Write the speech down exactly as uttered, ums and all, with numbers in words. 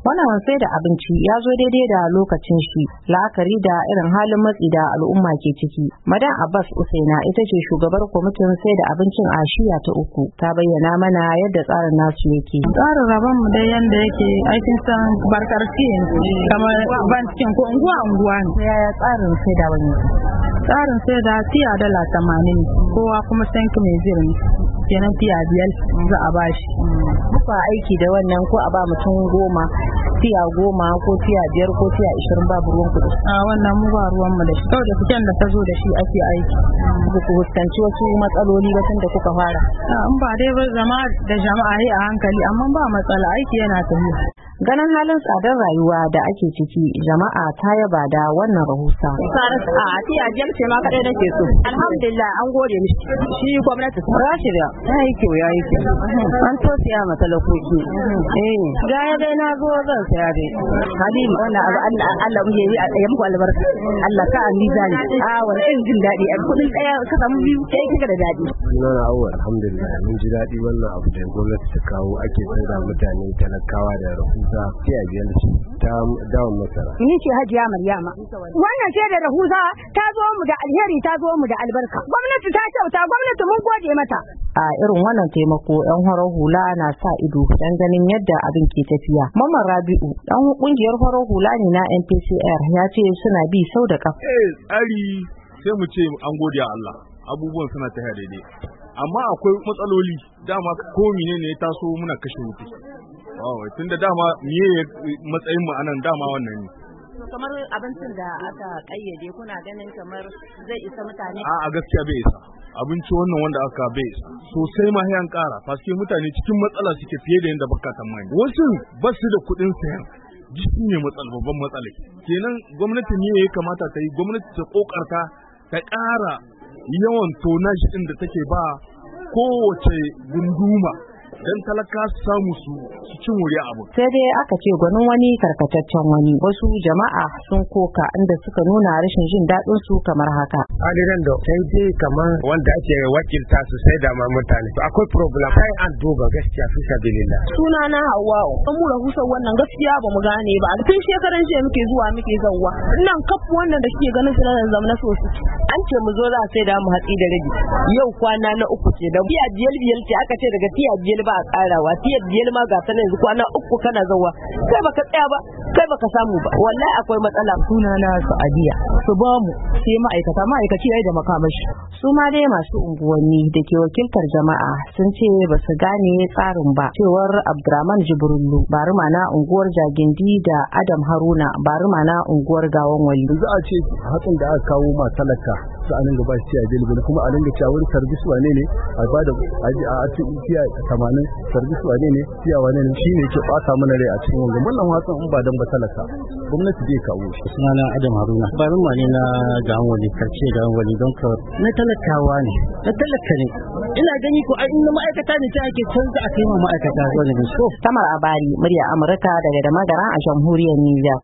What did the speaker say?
Wannan sai da abinci ya zo daidai da lokacin shi la'akari da irin halin matsi da al'umma ke ciki. Madan Abbas Usaina ita ce shugabar kwamitin sai da abincin a shiya ta uku, ta bayyana mana yadda tsarin nasu yake. Tsarin rabon mu dai yanda yake aikin san barkar cikin kamar ban cikin ko unguwa unguwa ne. Yaya tsarin sai da wani? Tsarin sai da tiya dala tamanin kowa kuma sanki mai zirin kenan tiya biyar za a bashi. Kuka aiki da wannan ko a ba mutum goma tiya goma ko tiya biyar ko tiya ishirin babu ruwan kuɗi? A wannan mu ba ruwan mu da shi, kawai da fitan da ta zo da shi ake aiki. Ba ku fuskanci wasu matsaloli ba tun da kuka fara? In ba dai ba zama da jama'a yi a hankali amma ba matsala, aiki yana tafiya. Ganin halin tsadar rayuwa da ake ciki, jama'a ta yaba da wannan rahusa. A tiya biyar ce ma kaɗai nake so. Alhamdulillah an gode mishi. Shi gwamnati Rashida ta yi kyau ya yi kyau. An tosiya ma talakoki. Eh, ga ya dai na zo zan saya dai. Halima wannan abu Allah Allah mu yi ya muku albarka. Allah ka an mizani. A wani irin jin daɗi a kudin ɗaya ka samu biyu kai kika da daɗi. Sunana Awwal, alhamdulillah mun ji daɗi wannan abu da gwamnati ta kawo ake tsada mutane talakawa da rahusa. Ta tiya biyar ta dawon masara. Ni ce Hajiya Maryama. Wannan ce da rahusa ta zo mu da alheri, ta zo mu da albarka. Gwamnati ta kyauta, gwamnati mun gode mata. A irin wannan taimako yan farar hula na sa ido dan ganin yadda abin ke tafiya. Mamman Rabi'u dan kungiyar farar hula ne na N P C R ya ce suna bi sau da kafa. Eh tsari sai mu ce an gode Allah. Abubuwan suna tafiya daidai. Amma akwai matsaloli, dama ko menene ya taso muna kashe wuta. Oh, tunda dama miye matsayin mu anan dama wannan ne. Kamar abincin da aka kayyade kuna ganin kamar zai isa mutane? A gaskiya bai isa. Abinci wannan wanda aka bai isa. Sosai ma sai an kara, paske mutane cikin matsala suke fiye da yanda baka tsammani. Wasu ba su da kuɗin sayan. Jiki ne matsala, babban matsala. Kenan gwamnati ne ya kamata ta yi, gwamnati ta kokarta ta ƙara yawan tonaji din da take ba kowace gunduma. Dan talaka su samu su su cin wuri abu. Sai dai aka ce gwanin wani karkataccen wani. Wasu jama'a sun koka inda suka nuna rashin jin daɗin su kamar haka. Adiran da sai dai kamar wanda ake wakilta su sai da ma mutane. Akwai problem sai an duba gaskiya fi sabilillah. Suna na Hawwa'u. An mu rahusar wannan gaskiya ba mu gane ba. Tun shekaran jiya muke zuwa muke zawwa. Nan kaf wannan da kike ganin su nan zamna so su. An ce mu zo za a sai da mu hatsi da rabi. Yau kwana na uku ce da biya biyar biyar ce aka ce daga tiya biyar ba a karawa tiyar biyar ma ga sanin yanzu kwana uku kana zawa kai baka tsaya ba kai baka samu ba wallahi akwai matsala. Suna na Sa'adiya su ba mu sai ma'aikata ma'aikaci yayi da makamashi. Su ma dai masu unguwanni da ke wakiltar jama'a sun ce ba su gane tsarin ba. Cewar Abdurrahman Jibrullu baruma na unguwar Jagindi da Adam Haruna baruma na unguwar Gawan Wali. Yanzu a ce hatsin da aka kawo ma talaka su a dinga ba shi a bilbil kuma a dinga cewa wani service wane ne a ba da a tiya tamanin service wane ne tiya wane ne shine ke bata mana rai a cikin wannan wannan watsan in ba dan ba talaka gwamnati zai kawo shi. Sunana Adam Haruna baruma ne na Gawan Wali karce Gawan Wali don ka na talakawa ne na talaka ne ina gani ko in ma'aikata ne ta ake canza a kai ma ma'aikata wani ne so. Tamar Abari murya Amurka daga da magara a jamhuriyar Nijar.